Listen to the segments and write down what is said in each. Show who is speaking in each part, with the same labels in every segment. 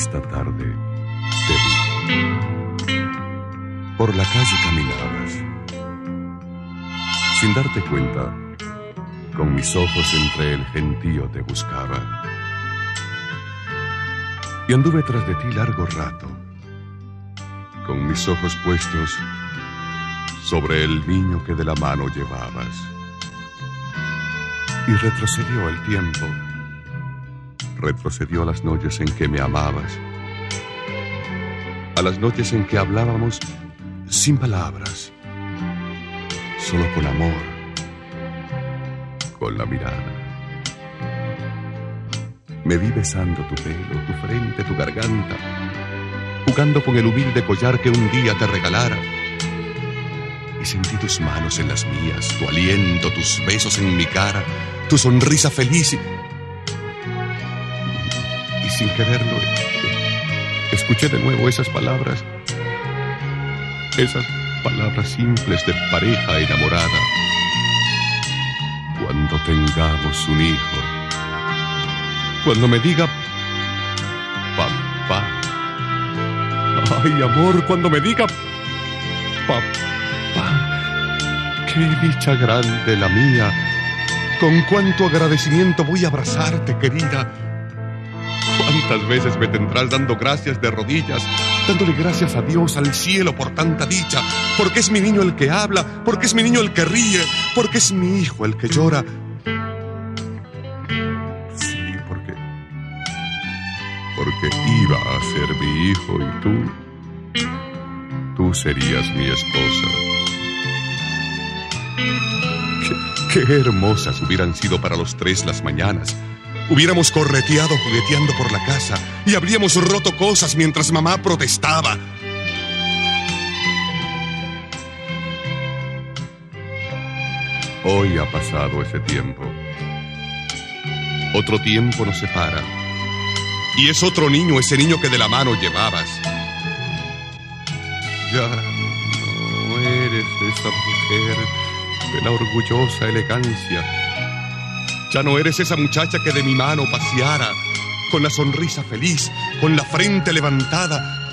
Speaker 1: Esta tarde te vi. Por la calle caminabas. Sin darte cuenta, con mis ojos entre el gentío te buscaba. Y anduve tras de ti largo rato, con mis ojos puestos sobre el niño que de la mano llevabas. Y retrocedió el tiempo, retrocedió a las noches en que me amabas, a las noches en que hablábamos sin palabras, solo con amor, con la mirada. Me vi besando tu pelo, tu frente, tu garganta, jugando con el humilde collar que un día te regalara. Y sentí tus manos en las mías, tu aliento, tus besos en mi cara, tu sonrisa feliz. Y sin quererlo, escuché de nuevo esas palabras simples de pareja enamorada. Cuando tengamos un hijo, cuando me diga papá, ay amor, cuando me diga papá, qué dicha grande la mía, con cuánto agradecimiento voy a abrazarte, querida. Cuántas veces me tendrás dando gracias de rodillas, dándole gracias a Dios, al cielo por tanta dicha, porque es mi niño el que habla, porque es mi niño el que ríe, porque es mi hijo el que llora. Sí, porque iba a ser mi hijo y tú serías mi esposa. Qué hermosas hubieran sido para los tres las mañanas. Hubiéramos correteado jugueteando por la casa y habríamos roto cosas mientras mamá protestaba. Hoy ha pasado ese tiempo. Otro tiempo nos separa. Y es otro niño, ese niño que de la mano llevabas. Ya no eres esa mujer de la orgullosa elegancia. Ya no eres esa muchacha que de mi mano paseara, con la sonrisa feliz, con la frente levantada.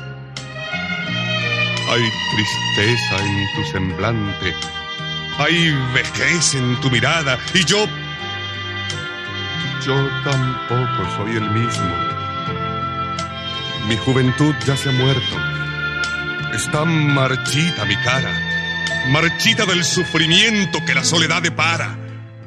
Speaker 1: Hay tristeza en tu semblante, hay vejez en tu mirada, y yo tampoco soy el mismo. Mi juventud ya se ha muerto. Está marchita mi cara, marchita del sufrimiento que la soledad depara.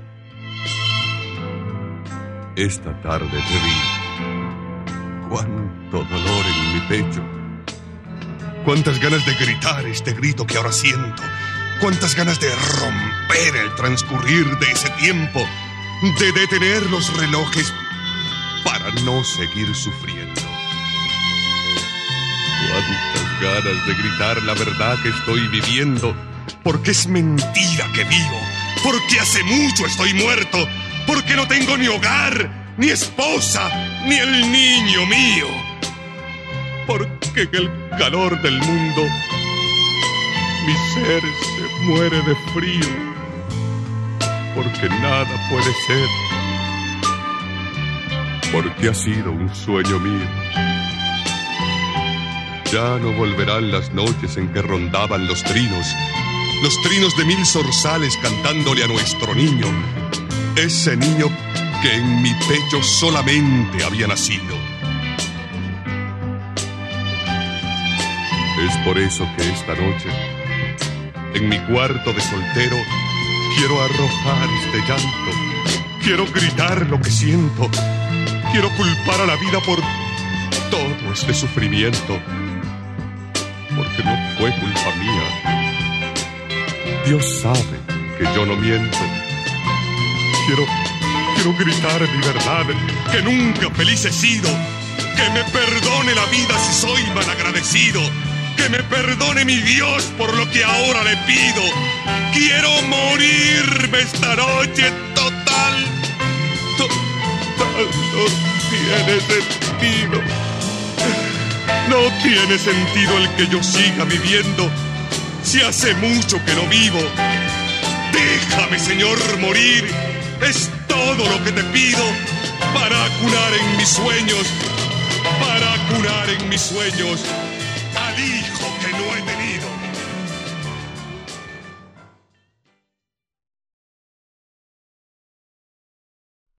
Speaker 1: Esta tarde te vi. Cuánto dolor en mi pecho. Cuántas ganas de gritar este grito que ahora siento. Cuántas ganas de romper el transcurrir de ese tiempo, de detener los relojes para no seguir sufriendo. Cuántas ganas de gritar la verdad que estoy viviendo, porque es mentira que vivo, porque hace mucho estoy muerto, porque no tengo ni hogar, ni esposa, ni el niño mío, porque en el calor del mundo mi ser se muere de frío, porque nada puede ser, porque ha sido un sueño mío. Ya no volverán las noches en que rondaban los trinos de 1000 zorzales cantándole a nuestro niño, ese niño que en mi pecho solamente había nacido. Es por eso que esta noche, en mi cuarto de soltero, quiero arrojar este llanto, quiero gritar lo que siento, quiero culpar a la vida por todo este sufrimiento, porque no fue culpa mía. Dios sabe que yo no miento. Quiero gritar mi verdad, que nunca feliz he sido, que me perdone la vida si soy malagradecido, que me perdone mi Dios por lo que ahora le pido. Quiero morirme esta noche, total no tiene sentido. No tiene sentido el que yo siga viviendo si hace mucho que no vivo. Déjame, Señor, morir. Es todo lo que te pido para acunar en mis sueños, para cunar en mis sueños al hijo que no he tenido.